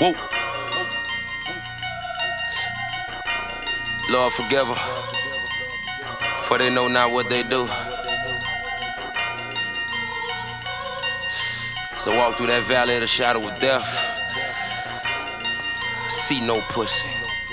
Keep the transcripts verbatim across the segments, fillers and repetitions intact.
Whoa. Lord forgive them, for they know not what they do. So I walk through that valley of the shadow of death, see no pussy.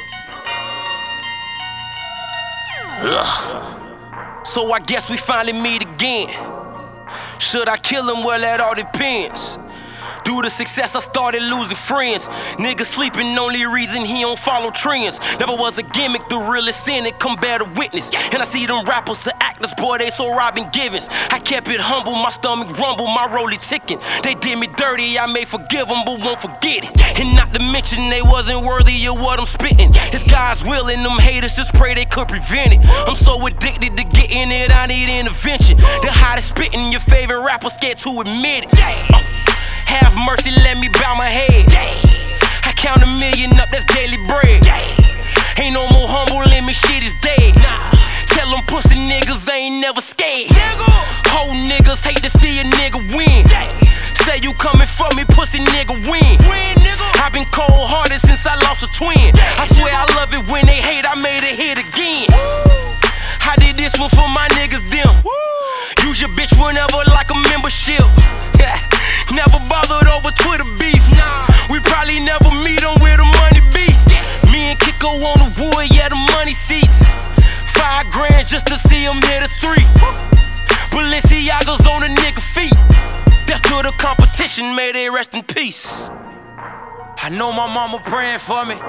Ugh. So I guess we finally meet again. Should I kill him? Well, that all depends. Due to success, I started losing friends. Niggas sleeping, only reason he don't follow trends. Never was a gimmick, the realest sin, it come bear to witness. And I see them rappers, the actors, boy, they so Robin Givens. I kept it humble, my stomach rumble, my rollie ticking. They did me dirty, I may forgive them, but won't forget it. And not to mention, they wasn't worthy of what I'm spitting. It's God's will, and them haters just pray they could prevent it. I'm so addicted to getting it, I need intervention. The hottest spitting, your favorite rapper scared to admit it. Uh, Have mercy, let me bow my head. I count a million up, that's daily bread. Ain't no more humble in me, shit is dead. Tell them pussy niggas I ain't never scared. Whole niggas hate to see a nigga win. Say you coming for me, pussy nigga win. I been cold-hearted since I lost a twin. I swear I love it when they hate, I made a hit again. I did this one for my niggas, them. Use your bitch whenever like a membership. Never bothered over Twitter beef. Nah, we probably never meet on where the money be. Me and Kiko on the wood, yeah, the money seats. Five grand just to see him hit a three. Balenciaga's on the nigga feet. Death to the competition, may they rest in peace. I know my mama praying for me.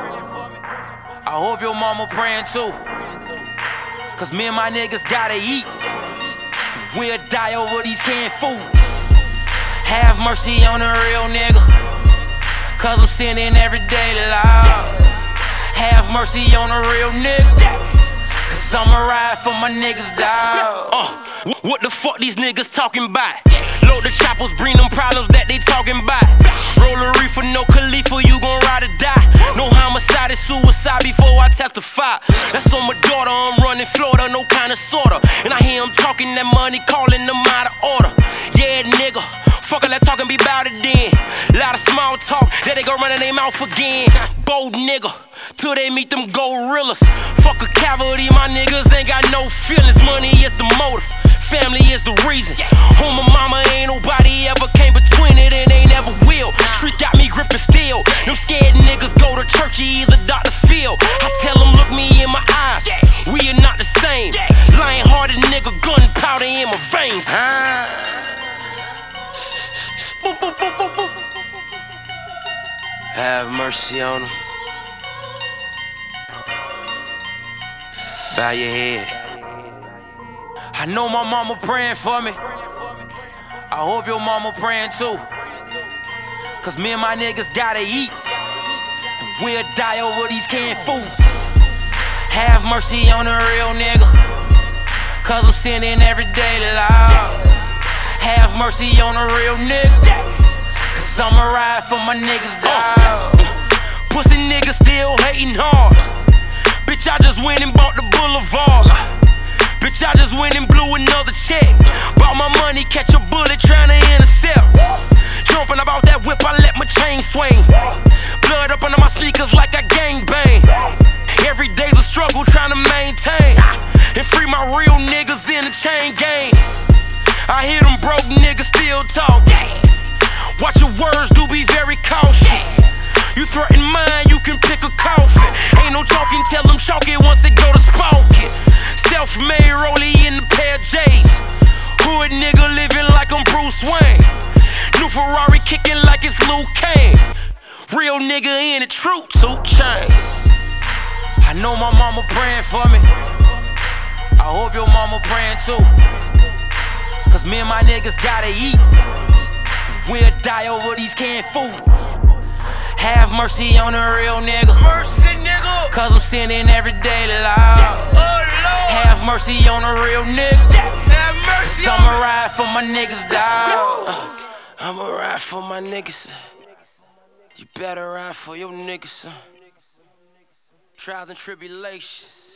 I hope your mama praying too. Cause me and my niggas gotta eat. We'll die over these canned food. Have mercy on a real nigga, cause I'm sinning every day, Lord. Have mercy on a real nigga, cause I'ma ride for my niggas, dawg. Uh, what the fuck these niggas talking about? Load the choppers, bring them problems that they talking about. Roll a reefer, no Khalifa, you gon' ride or die. No homicide, it's suicide before I testify. That's on my daughter, I'm running Florida, no kinda sorta. And I hear them talking that money, calling them out of order. Yeah, nigga. Fuck it, let's talk and be bout it then. Lot of small talk, then they go running their mouth again. Bold nigga, till they meet them gorillas. Fuck a cavalry, my niggas ain't got no feelings. Money is the motive, family is the reason. Home my mama, ain't nobody ever came between it, and they never will. Streets got me gripping steel. Them scared niggas go to church, you either Doctor Phil. I tell them, look me in my eyes, we are not the same. Lion-hearted nigga, gunpowder in my veins. Boop, boop, boop, boop, boop. Have mercy on them. Bow your head. I know my mama praying for me. I hope your mama praying too. Cause me and my niggas gotta eat. We'll die over these canned food. Have mercy on a real nigga, cause I'm sinning every day, Lord. Have mercy on a real nigga, cause I'ma ride for my niggas, dawg. Pussy niggas still hating hard. Bitch, I just went and bought the boulevard. Bitch, I just went and blew another check. Bought my money, catch a bullet, tryna intercept. Jumping about that whip, I let my chain swing. Blood up under my sneakers like I gangbang. Every day's a struggle tryna maintain and free my real niggas in the chain gang. I hear them broke niggas still talk. Watch your words, do be very cautious. You threaten mine, you can pick a coffin. Ain't no talking, tell them chalk it once it go to spoken. Self-made rollie in the pair of J's. Hood nigga living like I'm Bruce Wayne. New Ferrari kicking like it's Luke Kane. Real nigga in the truth, two chains. I know my mama praying for me. I hope your mama praying too. Cause me and my niggas gotta eat. We'll die over these canned food. Have mercy on a real nigga, cause I'm sinning every day, Lord. Have mercy on a real nigga, cause I'ma ride for my niggas, dawg. I'ma ride for my niggas. You better ride for your niggas, son. Trials and tribulations.